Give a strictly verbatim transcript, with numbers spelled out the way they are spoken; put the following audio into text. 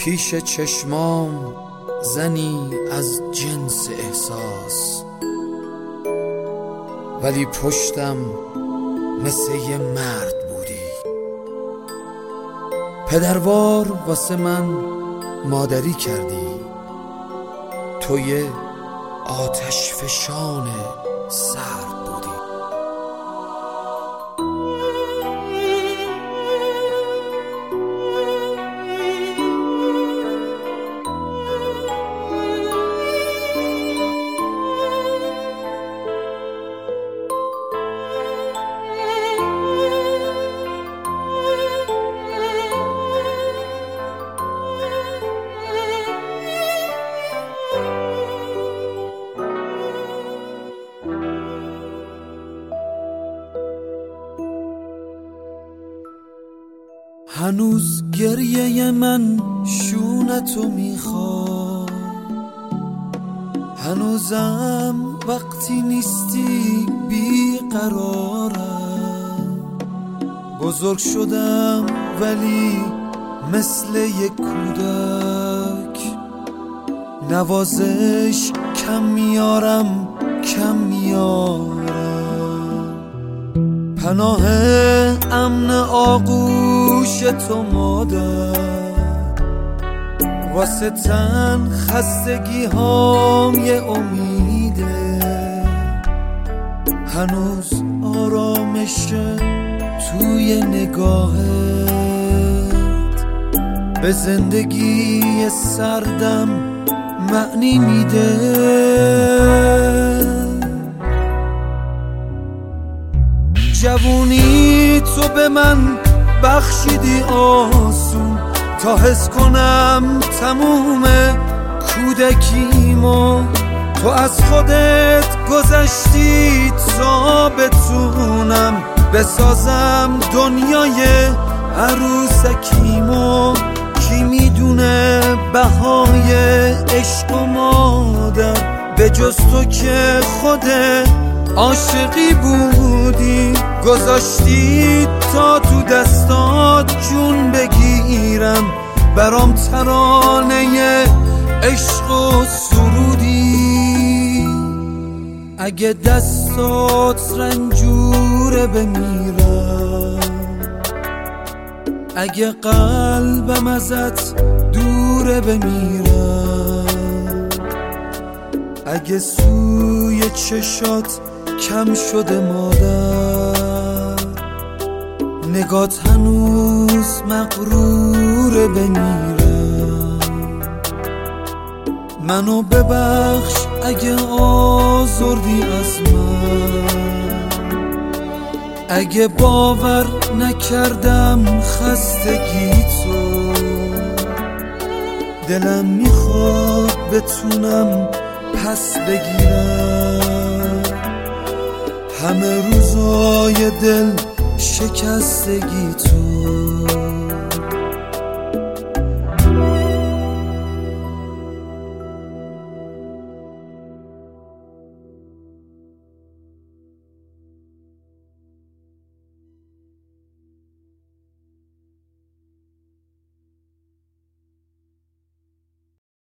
پیش چشمام زنی از جنس احساس، ولی پشتم مثل یه مرد بودی. پدروار واسه من مادری کردی، تو یه آتش فشان سرد بودی. هنوز گریه من شونتو میخواد، هنوزم وقتی نیستی بیقرارم. بزرگ شدم ولی مثل یک کودک، نوازش کم میارم کم میارم. پناه امن آغوش تو مادر، واسه تن خستگی هام یه امیده. هنوز آرامش توی نگاهت به زندگی سردم معنی میده. جوونی تو به من بخشیدی آسون، تا حس کنم تموم کودکیمو. تو از خودت گذشتی تا بتونم بسازم دنیای عروسکیمو. کی میدونه بهای عشق و مادر به جز تو که خودت عاشقی بودی. گذاشتی تا تو دستات جون بگیرم، برام ترانه عشق و سرودی. اگه دستات رنجوره بمیرم، اگه قلبم ازت دوره بمیرم، اگه سوی چشات کم شده مادر، نگات هنوز مغروره بمیرم. منو ببخش اگه آزردی از من، اگه باور نکردم خستگی تو. دلم میخواد بتونم پس بگیرم همه روزای دل شکستگی تو.